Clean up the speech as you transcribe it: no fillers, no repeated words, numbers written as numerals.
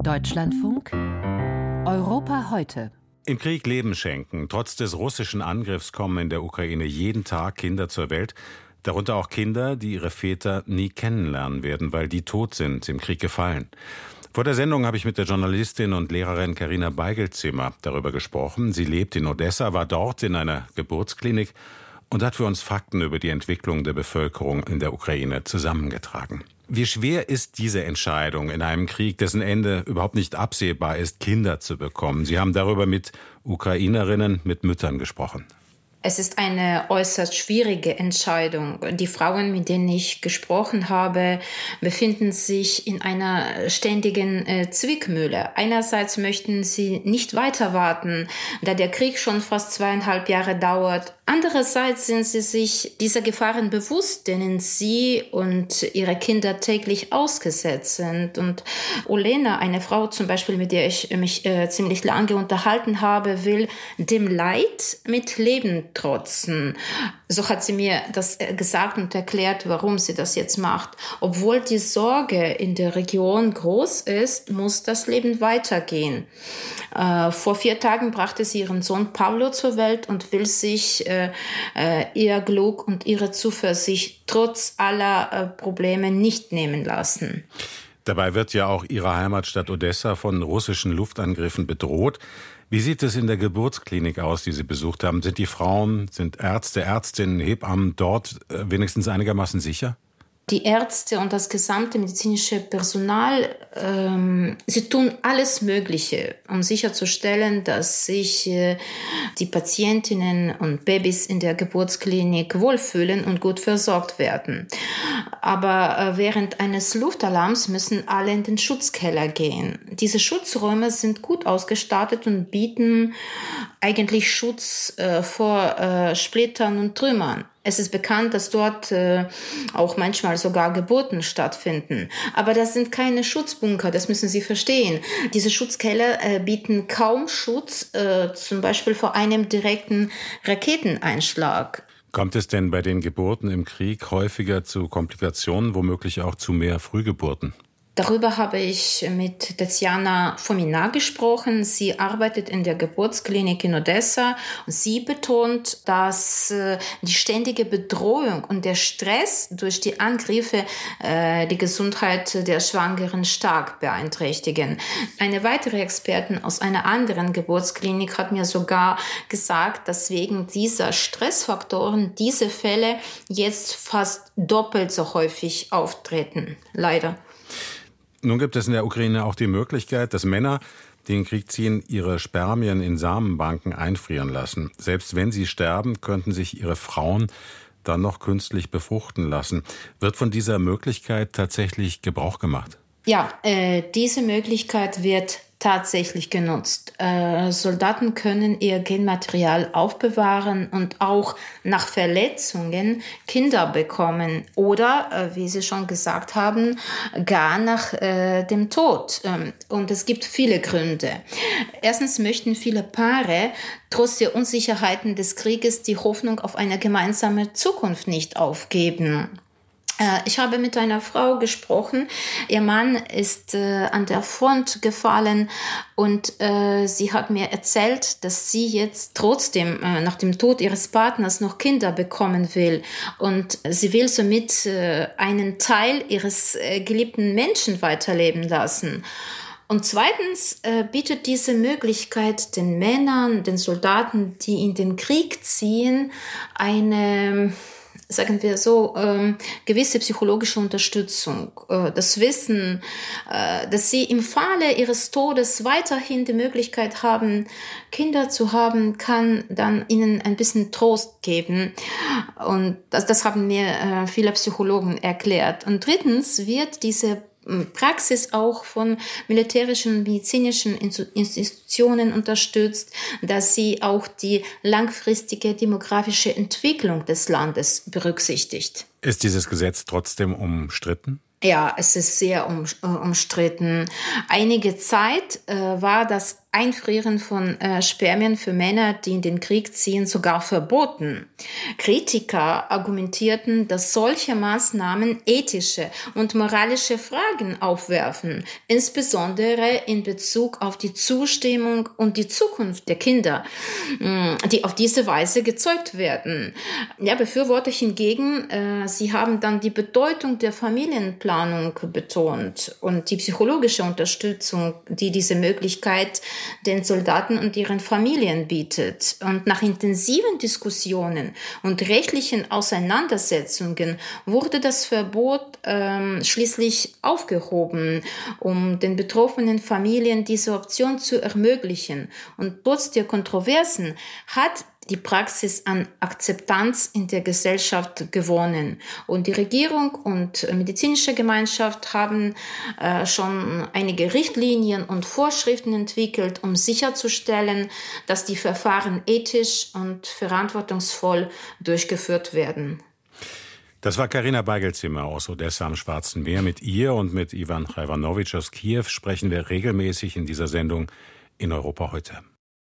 Deutschlandfunk Europa heute. Im Krieg Leben schenken. Trotz des russischen Angriffs kommen in der Ukraine jeden Tag Kinder zur Welt. Darunter auch Kinder, die ihre Väter nie kennenlernen werden, weil die tot sind, im Krieg gefallen. Vor der Sendung habe ich mit der Journalistin und Lehrerin Carina Beigelzimmer darüber gesprochen. Sie lebt in Odessa, war dort in einer Geburtsklinik und hat für uns Fakten über die Entwicklung der Bevölkerung in der Ukraine zusammengetragen. Wie schwer ist diese Entscheidung in einem Krieg, dessen Ende überhaupt nicht absehbar ist, Kinder zu bekommen? Sie haben darüber mit Ukrainerinnen, mit Müttern gesprochen. Es ist eine äußerst schwierige Entscheidung. Die Frauen, mit denen ich gesprochen habe, befinden sich in einer ständigen Zwickmühle. Einerseits möchten sie nicht weiter warten, da der Krieg schon fast 2,5 Jahre dauert. Andererseits sind sie sich dieser Gefahren bewusst, denen sie und ihre Kinder täglich ausgesetzt sind. Und Olena, eine Frau zum Beispiel, mit der ich mich ziemlich lange unterhalten habe, will dem Leid mit Leben trotzen. So hat sie mir das gesagt und erklärt, warum sie das jetzt macht. Obwohl die Sorge in der Region groß ist, muss das Leben weitergehen. Vor 4 Tagen brachte sie ihren Sohn Pavlo zur Welt und will sich ihr Glück und ihre Zuversicht trotz aller Probleme nicht nehmen lassen. Dabei wird ja auch ihre Heimatstadt Odessa von russischen Luftangriffen bedroht. Wie sieht es in der Geburtsklinik aus, die Sie besucht haben? Sind die Frauen, sind Ärzte, Ärztinnen, Hebammen dort wenigstens einigermaßen sicher? Die Ärzte und das gesamte medizinische Personal, sie tun alles Mögliche, um sicherzustellen, dass sich die Patientinnen und Babys in der Geburtsklinik wohlfühlen und gut versorgt werden. Aber während eines Luftalarms müssen alle in den Schutzkeller gehen. Diese Schutzräume sind gut ausgestattet und bieten eigentlich Schutz vor Splittern und Trümmern. Es ist bekannt, dass dort auch manchmal sogar Geburten stattfinden. Aber das sind keine Schutzbunker, das müssen Sie verstehen. Diese Schutzkeller bieten kaum Schutz, zum Beispiel vor einem direkten Raketeneinschlag. Kommt es denn bei den Geburten im Krieg häufiger zu Komplikationen, womöglich auch zu mehr Frühgeburten? Darüber habe ich mit Tatjana Fomina gesprochen. Sie arbeitet in der Geburtsklinik in Odessa. Sie betont, dass die ständige Bedrohung und der Stress durch die Angriffe die Gesundheit der Schwangeren stark beeinträchtigen. Eine weitere Expertin aus einer anderen Geburtsklinik hat mir sogar gesagt, dass wegen dieser Stressfaktoren diese Fälle jetzt fast doppelt so häufig auftreten. Leider. Nun gibt es in der Ukraine auch die Möglichkeit, dass Männer, die in den Krieg ziehen, ihre Spermien in Samenbanken einfrieren lassen. Selbst wenn sie sterben, könnten sich ihre Frauen dann noch künstlich befruchten lassen. Wird von dieser Möglichkeit tatsächlich Gebrauch gemacht? Ja, diese Möglichkeit wird tatsächlich genutzt. Soldaten können ihr Genmaterial aufbewahren und auch nach Verletzungen Kinder bekommen oder, wie Sie schon gesagt haben, gar nach dem Tod. Und es gibt viele Gründe. Erstens möchten viele Paare trotz der Unsicherheiten des Krieges die Hoffnung auf eine gemeinsame Zukunft nicht aufgeben. Ich habe mit einer Frau gesprochen. Ihr Mann ist an der Front gefallen und sie hat mir erzählt, dass sie jetzt trotzdem nach dem Tod ihres Partners noch Kinder bekommen will. Und sie will somit einen Teil ihres geliebten Menschen weiterleben lassen. Und zweitens bietet diese Möglichkeit den Männern, den Soldaten, die in den Krieg ziehen, eine, sagen wir so, gewisse psychologische Unterstützung. Das Wissen, dass sie im Falle ihres Todes weiterhin die Möglichkeit haben, Kinder zu haben, kann dann ihnen ein bisschen Trost geben. Und das haben mir viele Psychologen erklärt. Und drittens wird diese Praxis auch von militärischen und medizinischen Institutionen unterstützt, dass sie auch die langfristige demografische Entwicklung des Landes berücksichtigt. Ist dieses Gesetz trotzdem umstritten? Ja, es ist sehr umstritten. Einige Zeit war das Einfrieren von Spermien für Männer, die in den Krieg ziehen, sogar verboten. Kritiker argumentierten, dass solche Maßnahmen ethische und moralische Fragen aufwerfen, insbesondere in Bezug auf die Zustimmung und die Zukunft der Kinder, die auf diese Weise gezeugt werden. Ja, Befürworter hingegen, sie haben dann die Bedeutung der Familienplanung betont und die psychologische Unterstützung, die diese Möglichkeit den Soldaten und ihren Familien bietet. Und nach intensiven Diskussionen und rechtlichen Auseinandersetzungen wurde das Verbot schließlich aufgehoben, um den betroffenen Familien diese Option zu ermöglichen. Und trotz der Kontroversen hat die Praxis an Akzeptanz in der Gesellschaft gewonnen. Und die Regierung und medizinische Gemeinschaft haben schon einige Richtlinien und Vorschriften entwickelt, um sicherzustellen, dass die Verfahren ethisch und verantwortungsvoll durchgeführt werden. Das war Karina Beigelzimmer aus Odessa am Schwarzen Meer. Mit ihr und mit Ivan Chajwanowitsch aus Kiew sprechen wir regelmäßig in dieser Sendung in Europa heute.